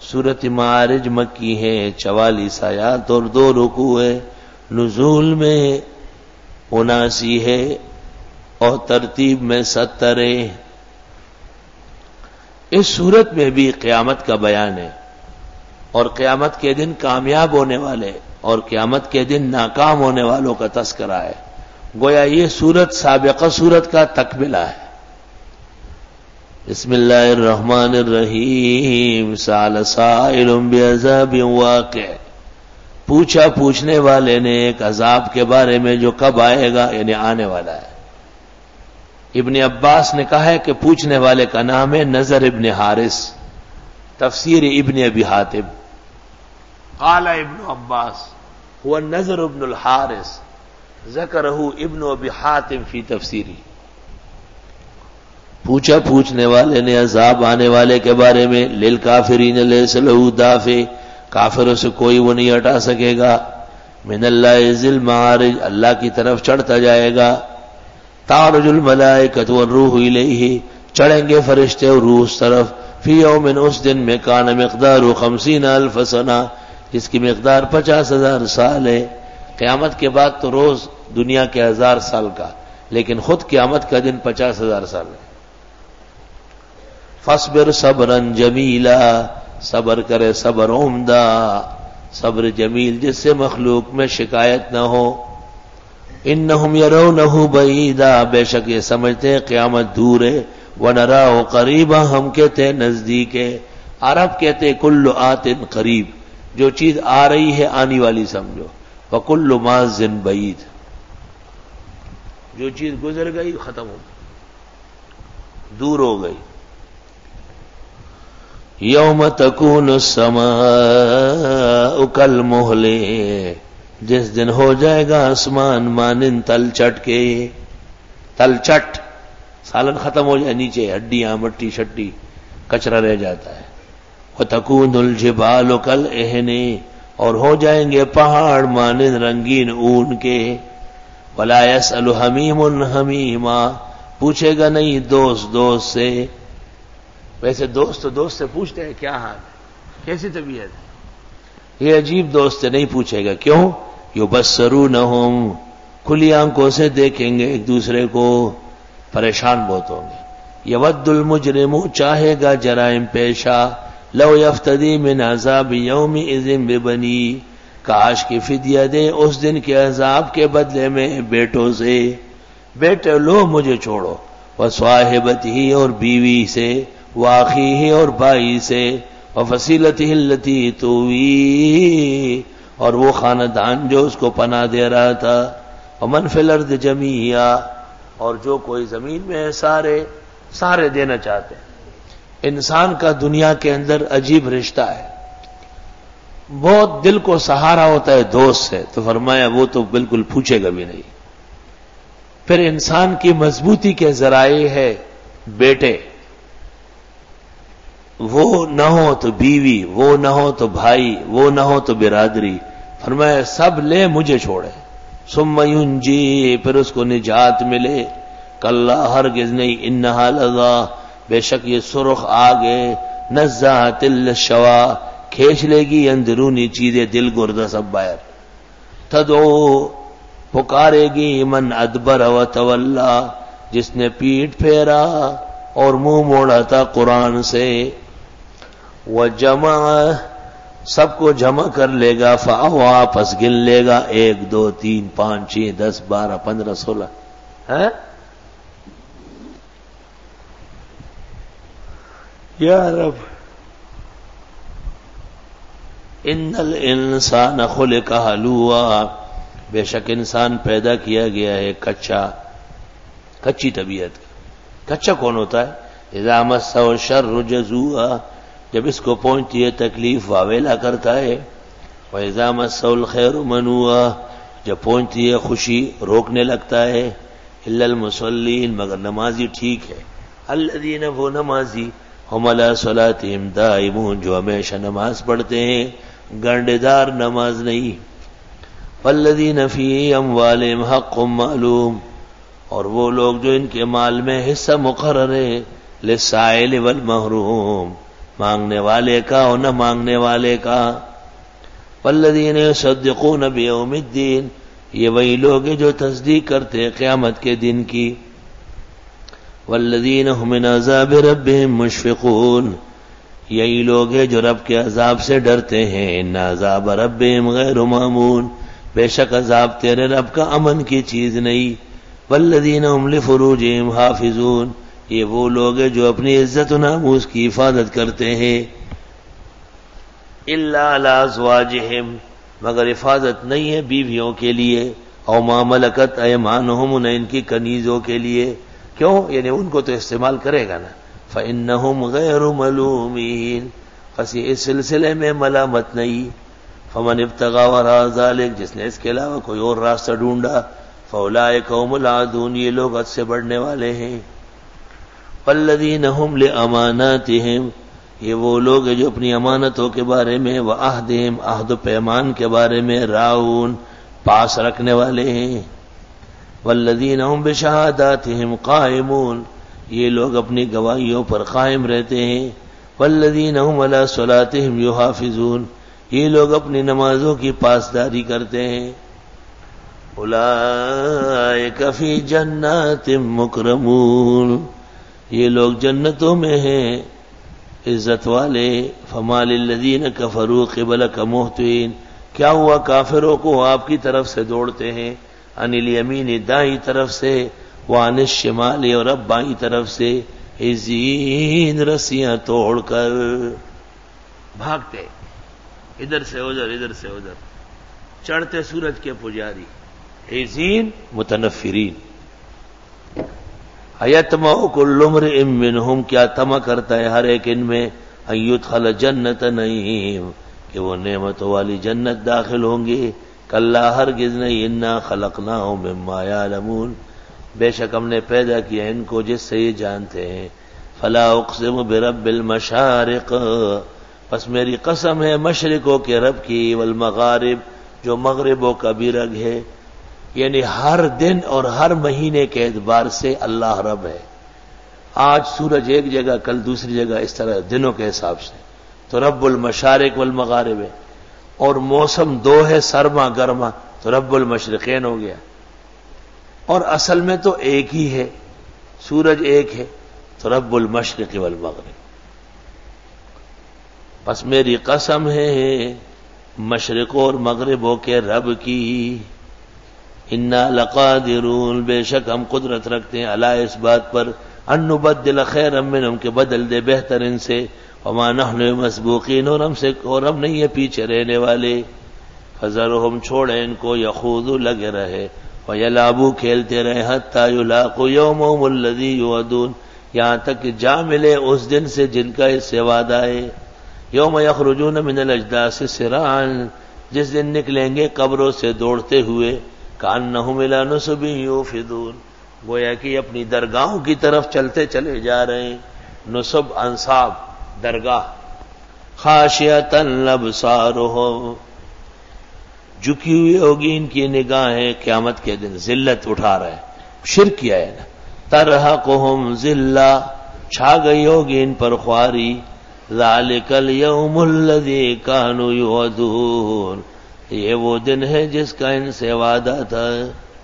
سورۃ معارج مکی ہے، 44 آیات اور 2 رکوع ہے، نزول میں 79 ہے اور ترتیب میں 70 ہے۔ اس سورت میں بھی قیامت کا بیان ہے اور قیامت کے دن کامیاب ہونے والے اور قیامت کے دن ناکام ہونے والوں کا تذکرہ ہے۔ گویا یہ سورت سابقہ سورت کا تکملہ ہے۔ بسم اللہ الرحمن الرحیم، سأل سائل بعذاب واقع، پوچھا پوچھنے والے نے ایک عذاب کے بارے میں جو کب آئے گا، یعنی آنے والا ہے۔ ابن عباس نے کہا ہے کہ پوچھنے والے کا نام ہے نضر ابن حارث، تفسیر ابن ابی حاتم۔ قال ابن عباس هو النضر ابن الحارث ذکرہ ابن ابی حاتم فی تفسیری۔ پوچھا پوچھنے والے نے عذاب آنے والے کے بارے میں، للکافرین لیس لہ دافع، کافروں سے کوئی وہ نہیں ہٹا سکے گا، من اللہ ذی المعارج، اللہ کی طرف چڑھتا جائے گا، تعرج الملائکۃ والروح الیہ، چڑھیں گے فرشتے اور روح اس طرف، فی یوم، اس دن میں، کان مقدار 50,000 سنہ، جس کی مقدار 50,000 سال ہے۔ قیامت کے بعد تو روز دنیا کے 1000 سال کا، لیکن خود قیامت کا دن 50,000 سال ہے۔ فاصبر صبرا جمیلا، صبر کرے صبر عمدہ، صبر جمیل جس سے مخلوق میں شکایت نہ ہو۔ انہم یرونہ بعیدا، بے شک یہ سمجھتے ہیں قیامت دور ہے، ونراہ قریبا، ہم کہتے ہیں نزدیک ہے۔ عرب کہتے کل آت قریب، جو چیز آ رہی ہے آنے والی سمجھو، وکل ماض بعید، جو چیز گزر گئی ختم ہو گئی، دور ہو گئی۔ یوم تکون السماء کالمہل، جس دن ہو جائے گا آسمان مانند تلچٹ کے، تلچٹ سالن ختم ہو جائے، نیچے ہڈیاں مٹی شٹی کچرا رہ جاتا ہے۔ وتکون الجبال کالعہن، اور ہو جائیں گے پہاڑ مانند رنگین اون کے۔ ولا یسأل حمیم حمیما، پوچھے گا نہیں دوست دوست سے۔ ویسے دوست تو دوست سے پوچھتے ہیں کیا حال ہے، کیسی طبیعت ہے، یہ عجیب دوست سے نہیں پوچھے گا، کیوں؟ یبصرونہم، کھلی آنکھوں سے دیکھیں گے ایک دوسرے کو، پریشان بہت ہوں گے۔ یود المجرم، چاہے گا جرائم پیشہ، لو یفتدی من عذاب یومئذ ببنی، کاش کی فدیہ دے اس دن کے عذاب کے بدلے میں بیٹوں سے، بیٹے لو مجھے چھوڑو، وصاحبتہ، اور بیوی سے، واخیہ، اور بھائی سے، وفصیلتہ التی تؤوی، اور وہ خاندان جو اس کو پناہ دے رہا تھا، ومن فی الارض جمیعا، اور جو کوئی زمین میں ہے سارے دینا چاہتے ہیں۔ انسان کا دنیا کے اندر عجیب رشتہ ہے، بہت دل کو سہارا ہوتا ہے دوست سے، تو فرمایا وہ تو بالکل پوچھے گا بھی نہیں۔ پھر انسان کی مضبوطی کے ذرائع ہے بیٹے، وہ نہ ہو تو بیوی، وہ نہ ہو تو بھائی، وہ نہ ہو تو برادری، فرمایا سب لے مجھے چھوڑے۔ ثم ینجی، پھر اس کو نجات ملے، کلا ہرگز نہیں، انہا لظا، بے شک یہ سرخ آگ ہے، نزاعۃ للشوا، کھینچ لے گی اندرونی چیزیں، دل گردہ سب باہر، تدعو، پکارے گی، من ادبر و تولا، جس نے پیٹھ پھیرا اور منہ موڑا تھا قرآن سے، وجمع، سب کو جمع کر لے گا، فاوا، پس گن لے گا، 1 2 3 5 6 10 12 15 16، ہے یا رب۔ ان الانسان خلق ہلوعا، بے شک انسان پیدا کیا گیا ہے کچی طبیعت کا۔ کچا کون ہوتا ہے؟ اذا مسہ الشر جزوعا، جب اس کو پہنچتی ہے تکلیف واویلا کرتا ہے، وَإِذَا مَسَّهُ الْخَيْرُ مَنُوعًا، جب پہنچتی ہے خوشی روکنے لگتا ہے، إِلَّا الْمُصَلِّينَ، مگر نمازی ٹھیک ہے، الَّذِينَ، وہ نمازی، هُمْ عَلَىٰ صَلَاتِهِمْ دَائِمُونَ، جو ہمیشہ نماز پڑھتے ہیں، گنڈے دار نماز نہیں، وَالَّذِينَ فِي أَمْوَالِهِمْ حَقٌّ مَّعْلُومٌ، اور وہ لوگ جو ان کے مال میں حصہ مقرر ہے، لِلسَّائِلِ وَالْمَحْرُومِ، مانگنے والے کا اور نہ مانگنے والے کا. والذین یصدقون بیوم الدین، یہ وہی لوگ ہیں جو تصدیق کرتے ہیں قیامت کے دن کی. والذین هم من عذاب ربهم مشفقون، یہی لوگ ہیں جو رب کے عذاب سے ڈرتے ہیں. ان عذاب ربهم غیر مامون، بے شک عذاب تیرے رب کا امن کی چیز نہیں. والذین هم لفروجهم حافظون، یہ وہ لوگ ہیں جو اپنی عزت و ناموس کی حفاظت کرتے ہیں. الا علی ازواجہم، مگر حفاظت نہیں ہے بیویوں کے لیے. او ما ملکت ایمانہم، انہیں ان کی کنیزوں کے لیے. کیوں؟ یعنی ان کو تو استعمال کرے گا نا. فإنہم غیر ملومین، پس اس سلسلے میں ملامت نہیں. فمن ابتغى وراء ذلك، جس نے اس کے علاوہ کوئی اور راستہ ڈھونڈا. فاولئک هم العادون، یہ لوگ حد سے بڑھنے والے ہیں. والذین هم لأماناتهم، یہ وہ لوگ ہیں جو اپنی امانتوں کے بارے میں، وعہدہم، عہد و پیمان کے بارے میں، راعون، پاس رکھنے والے ہیں. والذین هم بشہاداتہم قائمون، یہ لوگ اپنی گواہیوں پر قائم رہتے ہیں. والذین هم علی صلاتہم یحافظون، یہ لوگ اپنی نمازوں کی پاسداری کرتے ہیں. اولئک فی جنات مکرمون، یہ لوگ جنتوں میں ہیں عزت والے. فما للذین کفروا قبلک مہطعین، کیا ہوا کافروں کو آپ کی طرف سے دوڑتے ہیں. عن الیمین، دائیں طرف سے. وعن الشمال، اور اب بائیں طرف سے. عزین، رسیاں توڑ کر بھاگتے ادھر سے ادھر، ادھر سے ادھر، چڑھتے سورج کے پجاری. عزین، متنفرین. ایطمع کل امرئ منہم، کیا طمع کرتا ہے ہر ایک ان میں. ان یدخل جنت نعیم، کہ وہ نعمتوں والی جنت داخل ہوں گے. کلا، ہرگز نہیں. انا خلقناہم مما یعلمون، بے شک ہم نے پیدا کیا ان کو جس سے یہ جانتے ہیں. فلا اقسم برب المشارق، پس میری قسم ہے مشرقوں کے رب کی. والمغارب، جو مغربوں کا بھی رب ہے. یعنی ہر دن اور ہر مہینے کے اعتبار سے اللہ رب ہے. آج سورج ایک جگہ، کل دوسری جگہ، اس طرح دنوں کے حساب سے. تو رب المشارق والمغارب ہے. اور موسم دو ہے، سرما گرما، تو رب المشرقین ہو گیا. اور اصل میں تو ایک ہی ہے، سورج ایک ہے، تو رب المشرق والمغرب. پس میری قسم ہے مشرقوں اور مغربوں کے رب کی. انا لقادرون، بے شک ہم قدرت رکھتے ہیں، علی اس بات پر، ان نبدل خیرا منہم، کے بدل دے بہتر ان سے. وما نحن مسبوقین، اور ہم نہیں ہے پیچھے رہنے والے. فذرہم، چھوڑے ان کو، یخوضوا، لگے رہے، ویلعبوا، کھیلتے رہے، حتی یلاقوا یومہم الذی یوعدون، یہاں تک کہ جا ملے اس دن سے جن کا اس سے وعدہ ہے. یوم یخرجون من الاجداث سراعا، جس دن نکلیں گے قبروں سے دوڑتے ہوئے. کأنہم الی نصب یوفضون، گویا کہ اپنی درگاہوں کی طرف چلتے چلے جا رہے ہیں. نصب، انصاب، درگاہ. خاشعۃ ابصارہم، جھکی ہوئی ہوگی ان کی نگاہیں قیامت کے دن، ذلت اٹھا رہے ہیں، شرک کیا ہے نا. ترہقہم ذلہ، چھا گئی ہوگی ان پر خواری. ذالک الیوم الذی کانوا یوعدون، یہ وہ دن ہے جس کا ان سے وعدہ تھا.